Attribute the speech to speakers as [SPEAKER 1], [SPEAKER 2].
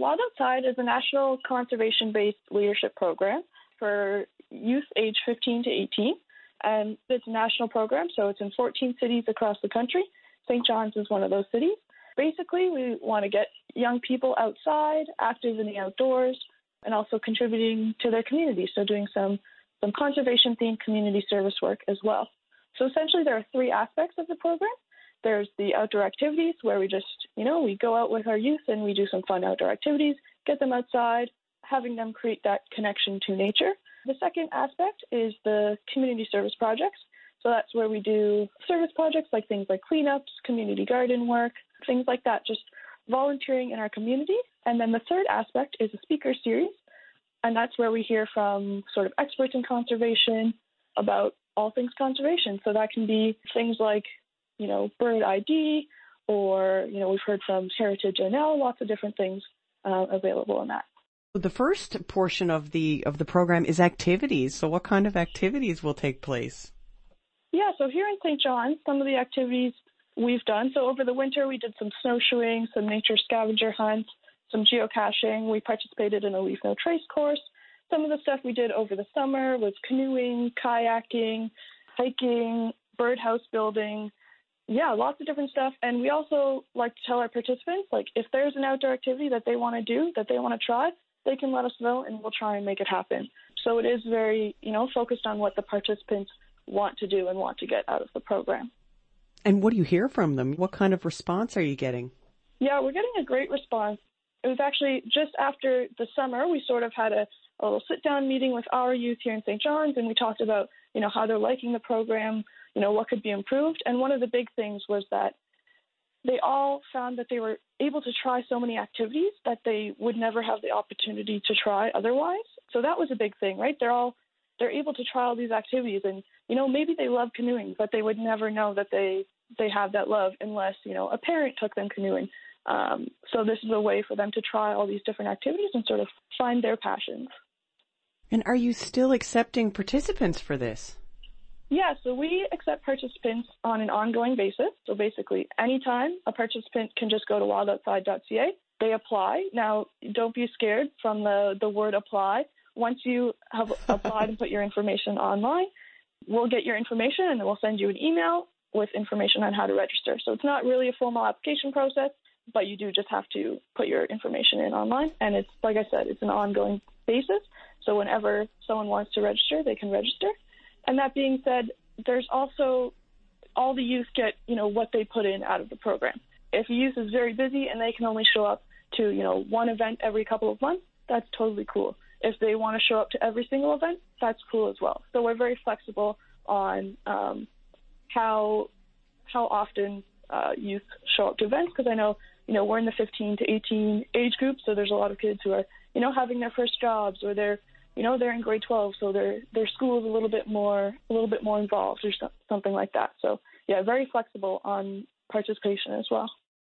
[SPEAKER 1] Wild Outside is a national conservation-based leadership program for youth age 15 to 18. And it's a national program, so it's in 14 cities across the country. St. John's is one of those cities. Basically, we want to get young people outside, active in the outdoors, and also contributing to their community, so doing some conservation-themed community service work as well. So essentially, there are three aspects of the program. There's the outdoor activities, where we just, we go out with our youth and we do some fun outdoor activities, get them outside, having them create that connection to nature. The second aspect is the community service projects. So that's where we do service projects like things like cleanups, community garden work, things like that, just volunteering in our community. And then the third aspect is a speaker series, and that's where we hear from sort of experts in conservation about all things conservation. So that can be things like, bird ID, or, we've heard from Heritage NL, lots of different things available in that.
[SPEAKER 2] The first portion of the program is activities. So what kind of activities will take place?
[SPEAKER 1] Yeah, so here in St. John's, some of the activities we've done. So over the winter, we did some snowshoeing, some nature scavenger hunts, some geocaching. We participated in a Leave No Trace course. Some of the stuff we did over the summer was canoeing, kayaking, hiking, birdhouse building. Yeah, lots of different stuff. And we also like to tell our participants, if there's an outdoor activity that they want to do, that they want to try, they can let us know and we'll try and make it happen. So it is very, focused on what the participants want to do and want to get out of the program.
[SPEAKER 2] And what do you hear from them? What kind of response are you getting?
[SPEAKER 1] Yeah, we're getting a great response. It was actually just after the summer, we sort of had a little sit-down meeting with our youth here in St. John's, and we talked about, how they're liking the program, what could be improved. And one of the big things was that they all found that they were able to try so many activities that they would never have the opportunity to try otherwise. So that was a big thing, right? They're able to try all these activities, and, maybe they love canoeing, but they would never know that they have that love unless, a parent took them canoeing. So this is a way for them to try all these different activities and sort of find their passions.
[SPEAKER 2] And are you still accepting participants for this?
[SPEAKER 1] Yeah, so we accept participants on an ongoing basis. So basically, anytime a participant can just go to wildoutside.ca, they apply. Now, don't be scared from the word apply. Once you have applied and put your information online, we'll get your information and then we'll send you an email with information on how to register. So it's not really a formal application process, but you do just have to put your information in online. And it's, like I said, it's an ongoing basis. So whenever someone wants to register, they can register. And that being said, there's also all the youth get, what they put in out of the program. If a youth is very busy and they can only show up to, one event every couple of months, that's totally cool. If they want to show up to every single event, that's cool as well. So we're very flexible on how often youth show up to events, because I know, we're in the 15 to 18 age group, so there's a lot of kids who are, having their first jobs, or they're in grade 12, so their school is a little bit more involved or something like that. So yeah, very flexible on participation as well.